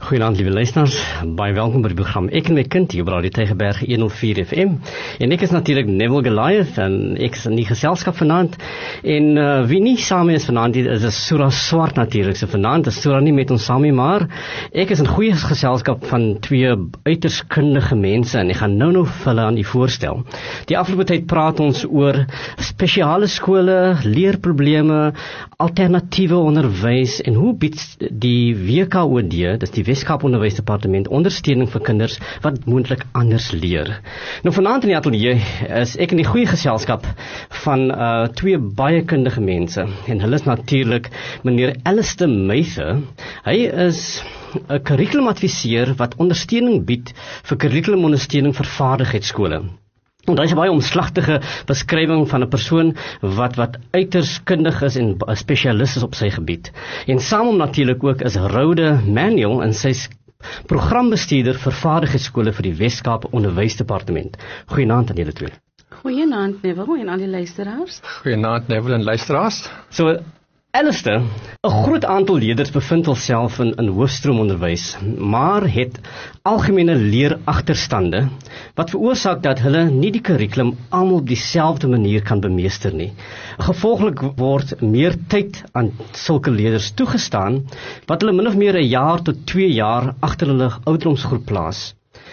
Goeienaand, lieve luisteraars. Baie welkom by die program Ek en my kind hier op Radio Tygerberg 104 FM. En ek is natuurlik Neville Goliath en ek is in die geselskap vanaand. En wie nie saam is vanaand is Sura Swart natuurlik. So vanaand is Sura nie met ons saam nie, maar ek is in goeie geselskap van twee uiters kundige mense en ek gaan nou vir hulle aan u voorstel. Die afgelope tyd praat ons oor spesiale skole, leerprobleme, alternatiewe onderwys en hoe bied die WKOD, dis die Weskaap Onderwysdepartement, ondersteuning vir kinders wat moontlik anders leer. Nou vanaand in die ateljee is ek in die goeie geselskap van twee baie kundige mense en hulle is natuurlik meneer Alistair Mather. Hy is 'n kurrikulumadviseur wat ondersteuning bied vir kurrikulumondersteuning vir vaardigheidsskole. En daar is 'n baie omslagtige beskrywing van 'n persoon wat uiters kundig is en 'n spesialis is op sy gebied. En saam natuurlik ook is Rhoda Manuel en sy is programbestuurder vir vaardigheidsskole vir die Weskaap Onderwysdepartement. Goeienaand aan julle twee. Goeienaand Neville en al die luisteraars. Goeienaand Neville en luisteraars. So Alistair, 'n groot aantal leerders bevind hulself in hoofstroomonderwys, maar het algemene leeragterstande wat veroorsaak dat hulle nie die kurrikulum almal op dieselfde manier kan bemeester nie. Gevolglik word meer tyd aan sulke leerders toegestaan wat hulle min of meer 1 jaar tot 2 jaar agter hulle ouderdomsgroep plaas.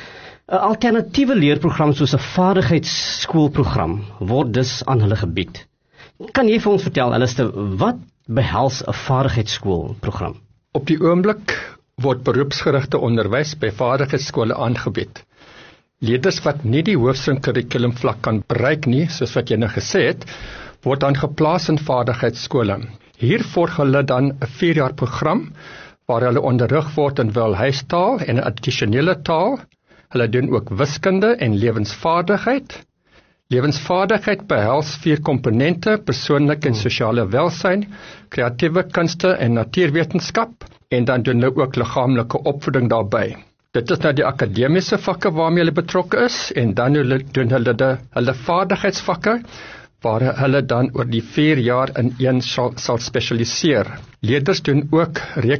'n Alternatiewe leerprogram soos 'n vaardigheidsskoolprogram word dus aan hulle gebied. Kan jy vir ons vertel, Alistair, wat behels 'n vaardigheidsskoolprogram? Op die oomblik word beroepsgerigte onderwys by vaardigheidsskole aangebied. Leerders wat nie die hoofstroom kurrikulum vlak kan bereik nie, soos wat jy nou gesê het, word dan geplaas in vaardigheidsskole. Hier volg hulle dan 'n 4-jaar program waar hulle onderrig word in welhuistaal en 'n addisionele taal. Hulle doen ook wiskunde en lewensvaardigheid. Lewensvaardigheid behels 4 komponente: persoonlike en sosiale welsyn, kreatiewe kunste en natuurwetenskap, en dan doen hulle ook liggaamlike opvoeding daarbey. Dit is nou die akademiese vakke waarmee hulle betrokke is, en dan doen hulle vaardigheidsvakke waar hulle dan oor die 4 jaar in een sal spesialiseer. Leerders doen ook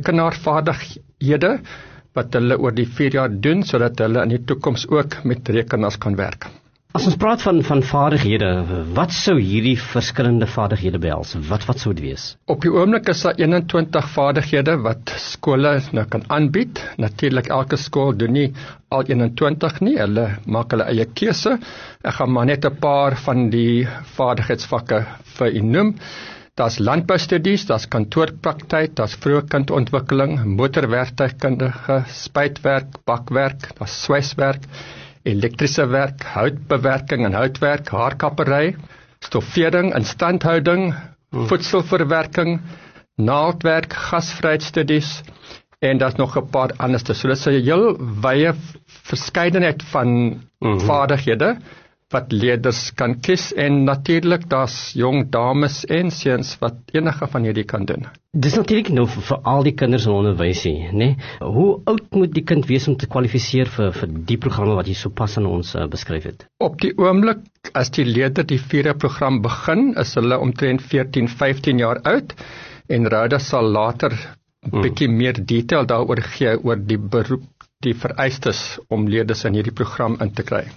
rekenaarvaardighede wat hulle oor die 4 jaar doen, sodat hulle in die toekoms ook met rekenaars kan werk. As ons praat van vaardighede, wat sou hierdie verskillende vaardighede behels? Wat sou dit wees? Op die oomblik is daar 21 vaardighede wat skole nou kan aanbied. Natuurlik elke skool doen nie al 21 nie, hulle maak hulle eie keuse. Ek gaan maar net 'n paar van die vaardigheidsvakke vir u noem. Daar's landboustudies, daar's kantoorpraktyk, daar's vroegkindontwikkeling, motorwerktuigkundige, spuitwerk, bakwerk, daar's swyswerk, elektriese werk, houtbewerking en houtwerk, haarkappery, stoffering, instandhouding, voedselverwerking, naaldwerk, gasvryheidsstudies en daar's nog 'n paar anders. So dit is 'n heel wye verskeidenheid van vaardighede wat leerders kan kies, en natuurlik daar's jong dames en seuns wat enige van hierdie kan doen. Dis natuurlik nou vir al die kinders in onderwys nie, né? Hoe oud moet die kind wees om te kwalifiseer vir die programme wat jy sopas aan ons beskryf het? Op die oomblik, as die leerder die 4 program begin, is hulle omtrent 14, 15 jaar oud, en Rhoda sal later bietjie meer detail daaroor gee oor die beroep, die vereistes om leerders in hierdie program in te kry.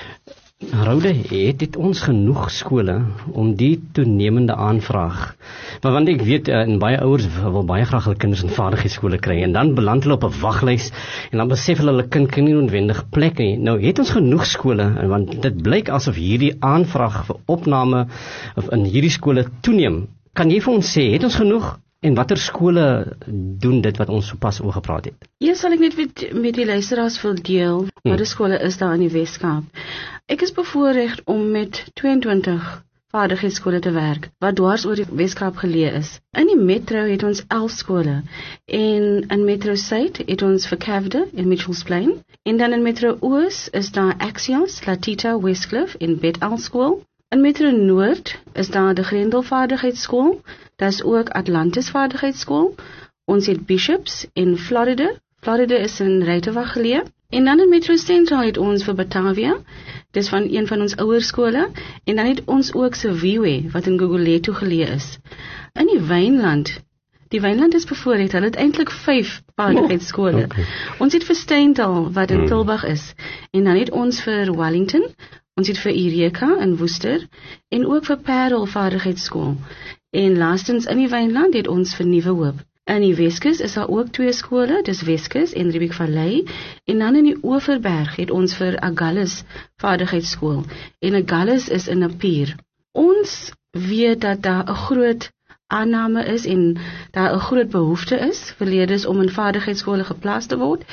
Rhoda, het dit ons genoeg skole om die toenemende aanvraag? Want ek weet, en baie ouers wil baie graag hulle kinders in vaardigheidsskole kry, en dan beland hulle op 'n waglys, en dan besef hulle kind kan nie noodwendig plek nie. Nou, het ons genoeg skole, want dit blyk asof hierdie aanvraag vir opname in hierdie skole toeneem. Kan jy vir ons sê, het ons genoeg? En watter skole doen dit wat ons sopas oor gepraat het? Ja, sal ek net met die luisteraars wil deel, watter skole is daar in die Weskaap. Ek is bevoorreg om met 22 vaardigheidsskole te werk, wat dwars oor die Weskaap geleë is. In die metro het ons 11 skole, en in Metro Suid het ons Verkavde en Mitchells Plain, en dan in Metro Oos is daar Axios, Latita, Westcliff en Bethel Skool. In Metro Noord is daar die Grendel Vaardigheidsskool, daar is ook Atlantis Vaardigheidsskool, ons het Bishops in Florida is in Ruitenwag geleë, en dan in Metro Central het ons vir Batavia, dis van een van ons ouer skole, en dan het ons ook Seviwe, wat in Gugulethu geleë is. In die Wynland, Die Wynland is bevoorreed, hulle het eintlik 5 vaardigheidsskole. Okay. Ons het vir Steyntal wat in Tulbagh is, en dan het ons vir Wellington, ons het vir Eureka in Worcester, en ook vir Parel vaardigheidsskool. En laastens in die Wynland het ons vir Nuwe Hoop. In die Weskus is daar ook 2 skole, dis Weskus en Riebeek Vallei, en dan in die Oeverberg het ons vir Agulhas vaardigheidsskool, en Agulhas is in 'n pier. Ons weet dat daar 'n groot aanname is en daar 'n groot behoefte is vir leerders om in vaardigheidsskole geplaas te word,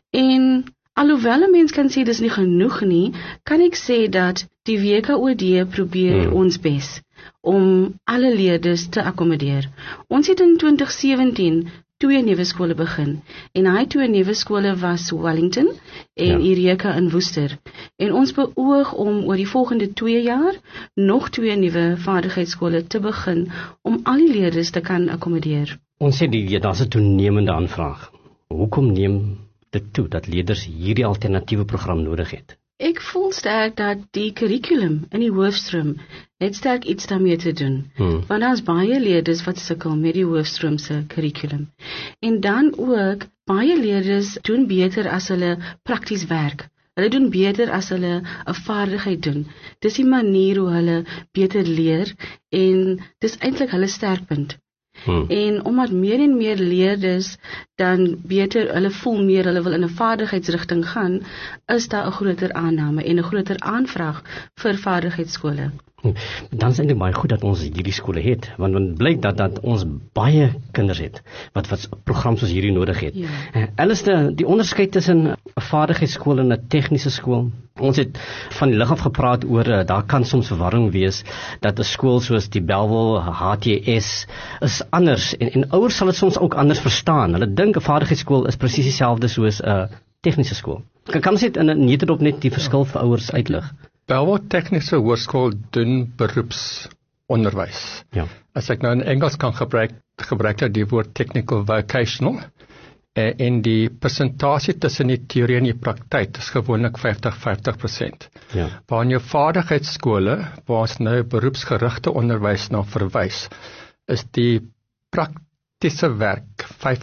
en alhoewel 'n mens kan sê dis nie genoeg nie, kan ek sê dat die WKOD probeer ons bes om alle leerders te akkommodeer. Ons het in 2017 2 nuwe skole begin, en daai 2 nuwe skole was Wellington en Eureka in Worcester. En ons beoog om oor die volgende 2 jaar nog 2 nuwe vaardigheidsskole te begin om al die leerders te kan akkommodeer. Ons sê daar's 'n toenemende aanvraag. Hoekom neem dit toe dat leerders hierdie alternatiewe program nodig het? Ek voel sterk dat die kurrikulum in die hoofstroom het sterk iets daarmee te doen. Want daar's baie leerders wat sukkel met die hoofstroom se kurrikulum. En dan ook, baie leerders doen beter as hulle prakties werk. Hulle doen beter as hulle 'n vaardigheid doen. Dis die manier hoe hulle beter leer, en dis eintlik hulle sterkpunt. En omdat meer en meer leerders dan beter, hulle voel meer, hulle wil in 'n vaardigheidsrigting gaan, is daar 'n groter aanname en 'n groter aanvraag vir vaardigheidsskole. Dan is dit baie goed dat ons hierdie skole het, want het blyk dat ons baie kinders het wat programs soos hierdie nodig het. Alistair, die onderskeid tussen 'n vaardigheidsskool en 'n tegniese skool. Ons het van die lig af gepraat oor daar kan soms verwarring wees dat 'n skool soos die Bellville HTS is anders, en ouers sal dit soms ook anders verstaan. Hulle dink 'n vaardigheidsskool is presies dieselfde soos 'n tegniese skool. Kan ons net die verskil vir ouers uitlig? Bellville Tegniese Hoërskool doen beroepsonderwys. As ek nou in Engels kan gebruik ek die woord technical vocational, en die persentasie tussen die teorie en die praktyk is gewoonlik 50-50%. Waar in jou vaardigheidsskole, waar ons nou beroepsgerigte onderwys na verwys, is die praktiese werk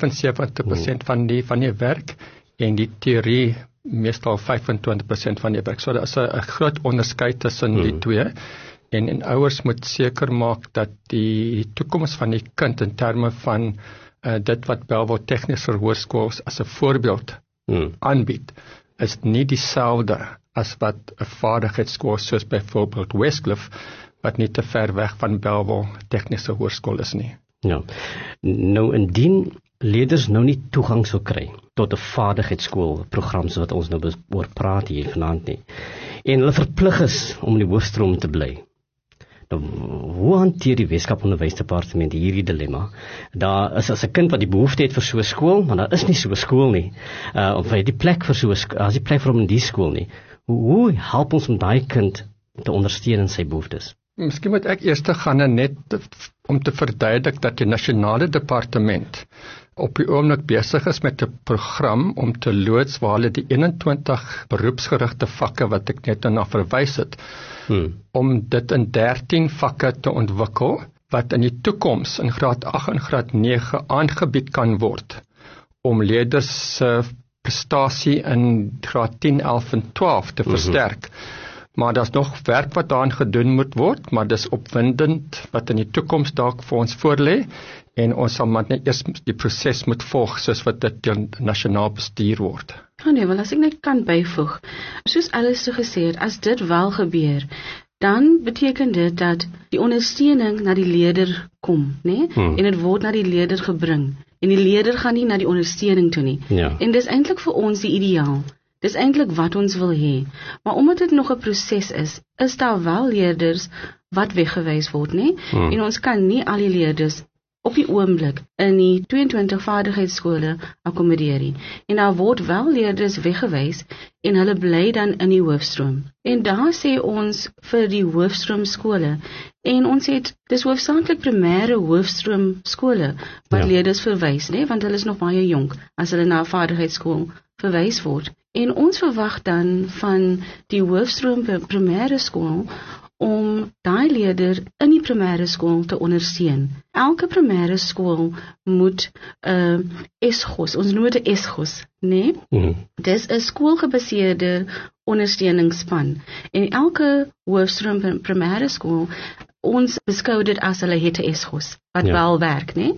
75% van die werk, en die teorie meestal 25% van die werk. So daar is 'n groot onderskeid tussen die twee, en ouers moet seker maak dat die toekoms van die kind in terme van dit wat Bellville Tegniese Hoërskool as 'n voorbeeld aanbied, is nie dieselfde as wat 'n vaardigheidsskool soos byvoorbeeld Westcliff, wat nie te ver weg van Bellville Tegniese Hoërskool is nie. Nou indien leerders nou nie toegang sou kry tot 'n vaardigheidsskoolprogram soos wat ons nou oor praat hier vanaand nie, en hulle verplig is om in die hoofstroom te bly. Nou, hoe hanteer die Weskaap Onderwysdepartement hierdie dilemma? Daar is as 'n kind wat die behoefte het vir so 'n skool, maar daar is nie so 'n skool nie, of hy die plek vir so 'n skool, as die plek vir hom in die skool nie. Hoe help ons om daai kind te ondersteun in sy behoeftes? Miskien moet ek eers gaan net om te verduidelik dat die nasionale departement op die oomblik besig is met 'n program om te loods waar hulle die 21 beroepsgerigte vakke wat ek net na verwys het, om dit in 13 vakke te ontwikkel, wat in die toekoms in graad 8 en graad 9 aangebied kan word, om leerders se prestasie in graad 10, 11 en 12 te versterk. Maar daar's nog werk wat daaraan gedoen moet word, maar dis opwindend wat in die toekoms dalk vir ons voorlê, en ons sal maar net eers die proses moet volg soos wat dit nasionaal bestuur word. Wel, as ek net kan byvoeg, soos Alice gesê het, as dit wel gebeur, dan beteken dit dat die ondersteuning na die leerder kom, né? En dit word na die leerder gebring, en die leerder gaan nie na die ondersteuning toe nie. En dis eintlik vir ons die ideaal. Dis eintlik wat ons wil hê. Maar omdat dit nog 'n proses is daar wel leerders wat weggewys word, né? En ons kan nie al die leerders op die oomblik in die 22 vaardigheidsskole akkommodeer nie. En daar word wel leerders weggewys en hulle bly dan in die hoofstroom. En daar sê ons vir die hoofstroomskole, en ons het dis hoofsaaklik primêre hoofstroomskole wat leerders verwys, né? Want hulle is nog baie jonk as hulle na 'n vaardigheidsskool verwys word. En ons verwag dan van die hoofstroom primêre skool om daai leerder in die primêre skool te ondersteun. Elke primêre skool moet ESGOS, ons noem dit 'n ESGOS, né? Dis 'n skoolgebaseerde ondersteuningsspan. En elke hoofstroom primêre skool, ons beskou dit as hulle het 'n ESGOS wat wel werk, né?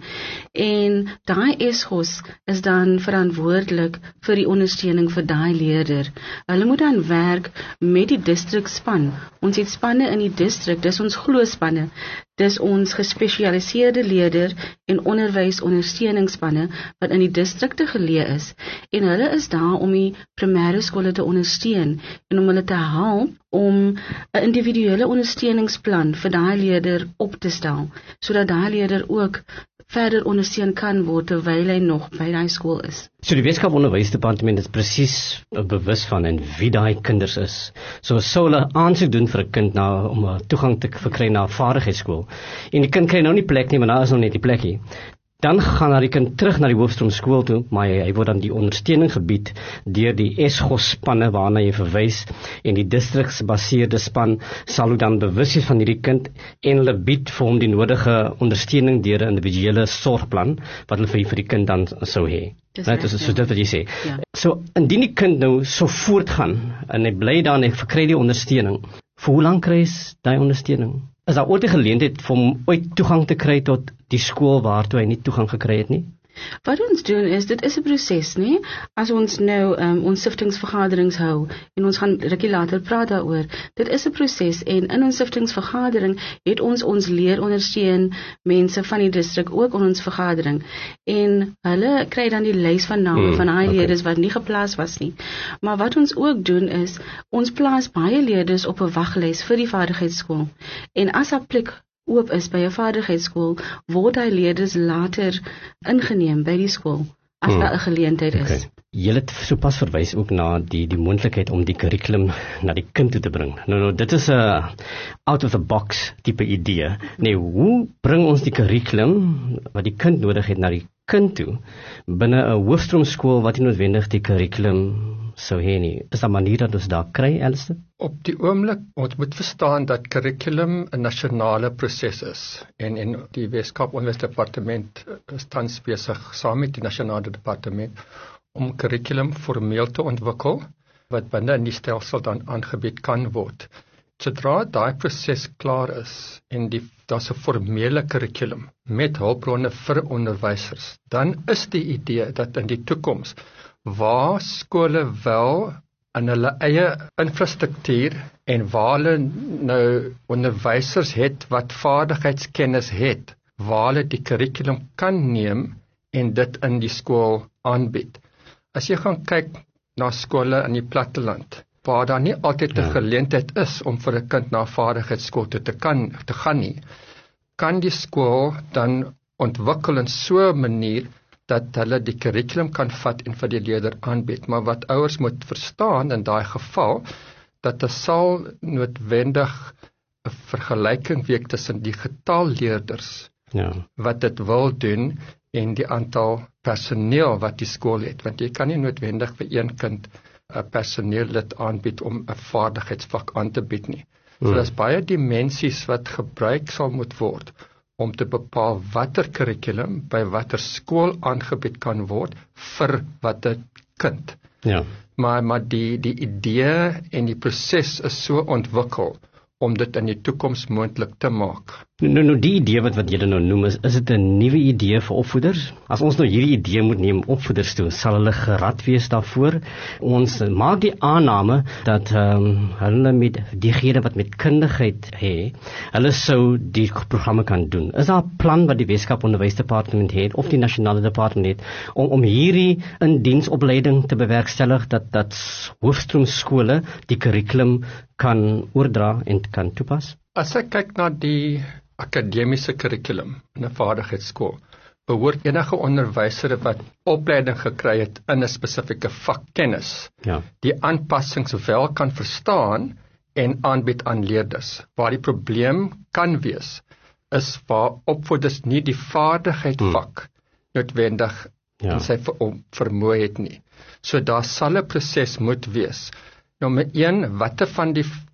En daai ESGOS is dan verantwoordelik vir die ondersteuning vir daai leerder. Hulle moet dan werk met die distrikspan. Ons het spanne in die distrik, dis ons gloospanne. Dis ons gespesialiseerde leerder en onderwysondersteuningsspanne wat in die distrikte geleë is. En hulle is daar om die primêre skole te ondersteun en om hulle te help om 'n individuele ondersteuningsplan vir daai leerder op te stel, sodat daai leerder ook verder ondersteun kan word terwyl hy nog by daai skool is. So die Weskaap Onderwysdepartement is presies bewus van en wie daai kinders is. So sou hulle aansoek doen vir 'n kind om toegang te verkry na 'n vaardigheidsskool. En die kind kry nou nie plek nie, maar daar is nog net die plekkie. Dan gaan die kind terug na die hoofstroomskool toe, maar hy word dan die ondersteuning gebied deur die ESGOS-spanne waarna jy verwys, en die distriksgebaseerde span sal ook dan bewus wees van hierdie kind en hulle bied vir hom die nodige ondersteuning deur 'n individuele sorgplan wat hulle vir die kind dan sou hê. Dis so dit wat jy sê. Ja. So indien die kind nou so voortgaan en hy bly daar en hy verkry die ondersteuning, vir hoe lank kry hy daai ondersteuning? Is daar ooit 'n geleentheid vir hom ooit toegang te kry tot die skool waartoe hy nie toegang gekry het nie? Wat ons doen is, dit is 'n proses, né? As ons nou ons siftingsvergaderings hou en ons gaan rukkie later praat daaroor, dit is 'n proses en in ons siftingsvergadering het ons leerondersteun mense van die distrik ook in ons vergadering en hulle kry dan die lys van name van daai leerders wat nie geplaas was nie. Maar wat ons ook doen is, ons plaas baie leerders op 'n waglys vir die vaardigheidsskool en as 'n plek oop is by 'n vaardigheidsskool, word hy leerders later ingeneem by die skool, as daar 'n geleentheid is. Jy het sopas verwys ook na die moontlikheid om die kurrikulum na die kind toe te bring. Nou dit is 'n out of the box tipe idee. Nee, hoe bring ons die kurrikulum wat die kind nodig het na die kind toe, binne 'n hoofstroomskool wat nie noodwendig die kurrikulum sou hê nie? Is daar 'n manier dat ons daar kry, Alistair? Op die oomblik, ons moet verstaan dat kurrikulum 'n nasionale proses is en die Weskaap Onderwysdepartement is tans besig saam met die nasionale departement om kurrikulum formeel te ontwikkel wat binne in die stelsel dan aangebied kan word. Sodra daai proses klaar is en daar's 'n formele kurrikulum met hulpbronne vir onderwysers, dan is die idee dat in die toekoms waar skole wel in hulle eie infrastruktuur en waar hulle nou onderwysers het wat vaardigheidskennis het, waar hulle die kurrikulum kan neem en dit in die skool aanbied. As jy gaan kyk na skole in die platteland, waar daar nie altyd 'n geleentheid is om vir 'n kind na vaardigheidsskool te gaan nie, kan die skool dan ontwikkel in so 'n manier dat hulle die kurrikulum kan vat en vir die leerder aanbied. Maar wat ouers moet verstaan in daai geval, dat daar sal noodwendig 'n vergelyking wees tussen die getal leerders wat dit wil doen en die aantal personeel wat die skool het. Want jy kan nie noodwendig vir een kind 'n personeellid aanbied om 'n vaardigheidsvak aan te bied nie. So daar's baie dimensies wat gebruik sal moet word om te bepaal watter kurrikulum by watter skool aangebied kan word vir watter kind. Ja. Maar die idee en die proses is so ontwikkel om dit in die toekoms moontlik te maak. Nou die idee wat jy nou noem, is dit 'n nuwe idee vir opvoeders? As ons nou hierdie idee moet neem opvoeders toe, sal hulle gerad wees daarvoor? Ons maak die aanname dat hulle met diegene wat met kundigheid het, hulle sou die programme kan doen. Is daar 'n plan wat die Weskaap Onderwysdepartement het of die nasionale departement het om hierdie indiensopleiding te bewerkstellig dat hoofstroomskole die kurrikulum kan oordra en kan toepas? As ek kyk na die akademiese kurrikulum in 'n vaardigheidsskool, behoort enige onderwyser wat opleiding gekry het in 'n spesifieke vakkennis, die aanpassings wel kan verstaan en aanbied aan leerders. Waar die probleem kan wees, is waar opvoeders nie die vaardigheidsvak noodwendig in sy vermoë het nie. So daar sal 'n proses moet wees. Nommer 1, watter van die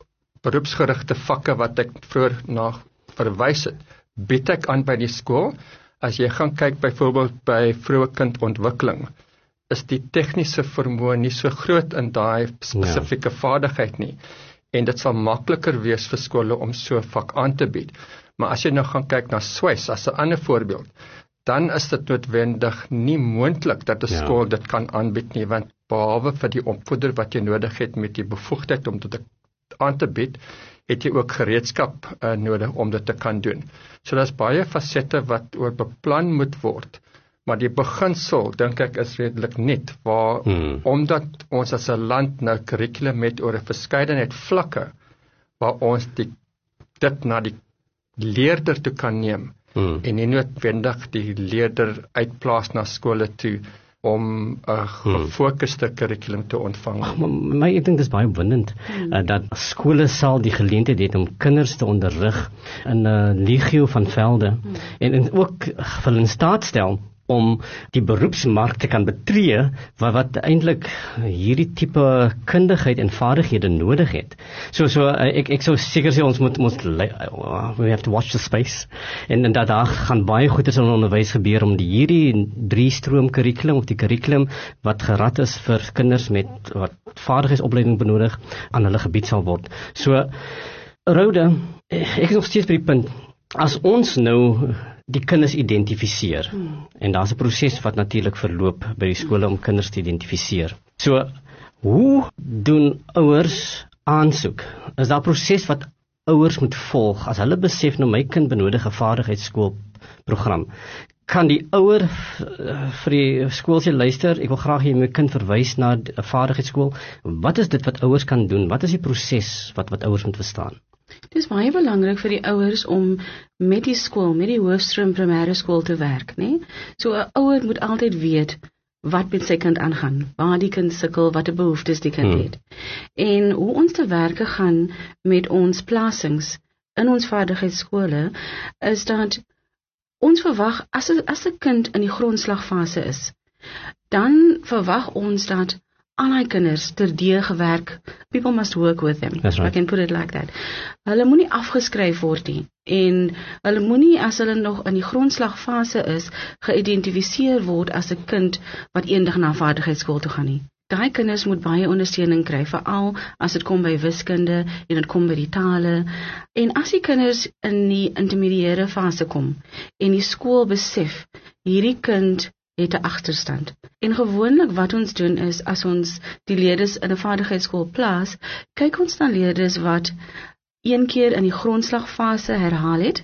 beroepsgerigte vakke wat ek vroeër na verwys het, bied ek aan by die skool. As jy gaan kyk byvoorbeeld by vroeë kindontwikkeling, is die tegniese vermoë nie so groot in daai spesifieke vaardigheid nie. En dit sal makliker wees vir skole om so 'n vak aan te bied. Maar as jy nou gaan kyk na swys as 'n ander voorbeeld, dan is dit noodwendig nie moontlik dat 'n skool dit kan aanbied nie, want behalwe vir die opvoeder wat jy nodig het met die bevoegdheid om dit aan te bied, het jy ook gereedskap nodig om dit te kan doen. So daar's baie fasette wat oor beplan moet word, maar die beginsel, dink ek, is redelik net, omdat ons as 'n land nou kurrikulum het oor 'n verskeidenheid vlakke, waar ons dit na die leerder toe kan neem, en nie noodwendig die leerder uitplaas na skole toe, om 'n gefokuste kurrikulum te ontvang. Maar ek dink dit is baie opwindend dat skole sal die geleentheid het om kinders te onderrig in 'n legio van velde en ook hulle in staat stel om die beroepsmark te kan betree wat eintlik hierdie tipe kundigheid en vaardighede nodig het. So ek sou seker sê ons moet we have to watch the space en dat daar gaan baie goeders in onderwys gebeur om hierdie 3-stroom kurrikulum of die kurrikulum wat gerad is vir kinders met wat vaardigheidsopleiding benodig aan hulle gebied sal word. So Rhoda, ek is nog steeds by die punt, as ons nou die kinders identifiseer, en daar's 'n proses wat natuurlik verloop by die skole om kinders te identifiseer. So, hoe doen ouers aansoek? Is daar 'n proses wat ouers moet volg as hulle besef nou my kind benodig 'n vaardigheidsskoolprogram? Kan die ouer vir die skool sê, luister, ek wil graag hê my kind verwys na 'n vaardigheidsskool. Wat is dit wat ouers kan doen? Wat is die proses wat ouers moet verstaan? Dit is baie belangrik vir die ouers om met die skool, met die hoofstroom primêre skool te werk, né? So 'n ouer moet altyd weet wat met sy kind aangaan, waar die kind sukkel, watter behoeftes die kind het. En hoe ons te werke gaan met ons plasings in ons vaardigheidsskole is dat ons verwag as 'n kind in die grondslagfase is, dan verwag ons dat al die kinders terdee gewerk, people must work with them, right. I can put it like that. Hulle moenie afgeskryf word nie, en hulle moenie as hulle nog in die grondslagfase is, geïdentifiseer word as 'n kind wat eendag na vaardigheidsskool toe gaan nie. Daai kinders moet baie ondersteuning kry, veral as dit kom by wiskunde en dit kom by die tale. En as die kinders in die intermediêre fase kom en die skool besef hierdie kind het 'n agterstand. En gewoonlik wat ons doen is, as ons die leerders in 'n vaardigheidsskool plaas, kyk ons na leerders wat een keer in die grondslagfase herhaal het,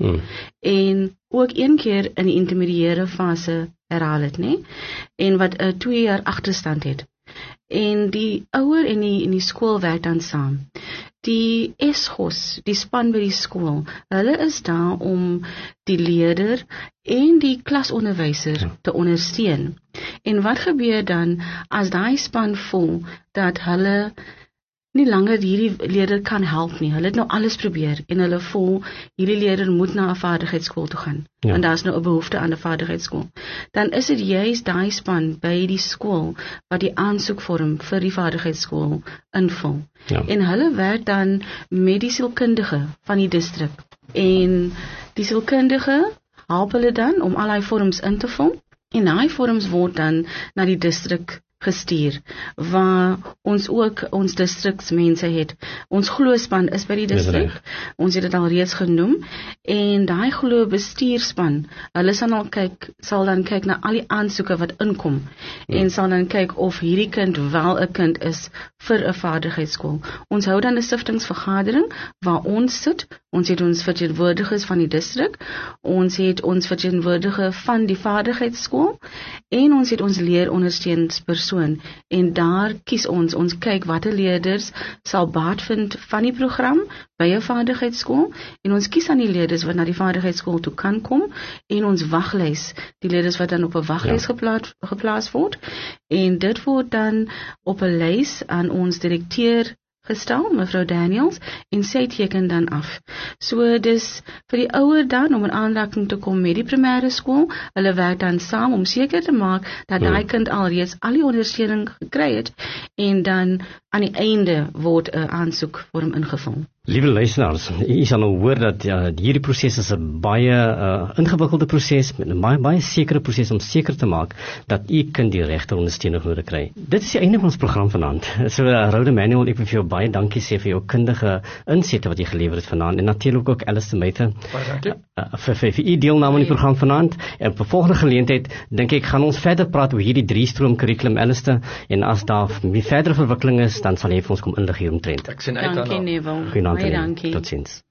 en ook een keer in die intermediêre fase herhaal het, né? En wat 'n 2 jaar agterstand het. En die ouer en die skool werk dan saam. Die ESGOS, die span by die skool, hulle is daar om die leerder en die klasonderwyser te ondersteun. En wat gebeur dan as daai span voel dat hulle nie langer hierdie leerder kan help nie? Hulle het nou alles probeer en hulle voel hierdie leerder moet na 'n vaardigheidsskool toe gaan. En daar's nou 'n behoefte aan 'n vaardigheidsskool. Dan is dit juist daai span by die skool wat die aansoekvorm vir die vaardigheidsskool invul. En hulle werk dan met die sielkundige van die distrik. En die sielkundige help hulle dan om al daai vorms in te vul. En daai vorms word dan na die distrik gestuur, waar ons ook ons distriksmense het. Ons gloospan is by die distrik, ons het dit al reeds genoem, en daai glo bestuurspan, hulle sal dan kyk na al die aansoeke wat inkom, en sal dan kyk of hierdie kind wel 'n kind is vir 'n vaardigheidsskool. Ons hou dan 'n siftingsvergadering, waar ons sit, ons het ons verteenwoordigers van die distrik, ons het ons verteenwoordiger van die vaardigheidsskool, en ons het ons leerondersteuningspersoon, en daar kies ons kyk watter leerders sal baat vind van die program by 'n vaardigheidsskool, en ons kies aan die leerders wat na die vaardigheidsskool toe kan kom, en ons waglys, die leerders wat dan op 'n waglys geplaas word, en dit word dan op 'n lys aan ons direkteur gestel, mevrou Daniels, en sy teken dan af. So dis vir die ouer dan om in aanraking te kom met die primêre skool, hulle werk dan saam om seker te maak dat daai kind alreeds al die ondersteuning gekry het, en dan aan die einde word 'n aansoekvorm ingevul. Liewe luisteraars, u sal nou hoor dat hierdie proses is 'n baie ingewikkelde proses, met 'n baie sekere proses om seker te maak dat u kind die regte ondersteuning nodig kry. Dit is die einde van ons program vanaand. So Rhoda Manuel, ek wil vir jou baie dankie sê vir jou kundige insette wat jy gelewer het vanaand, en natuurlik ook Alice de Meter vir u deelname aan die program vanaand. En op 'n volgende geleentheid dink ek gaan ons verder praat oor hierdie 3-stroom kurrikulum, Alice, en as daar verdere verwikkeling is, dan sal jy vir ons kom inlig hieromtrent. Ek sien uit daarna. Dankie Neville. Goeienaand. Baie dankie. Tot ziens.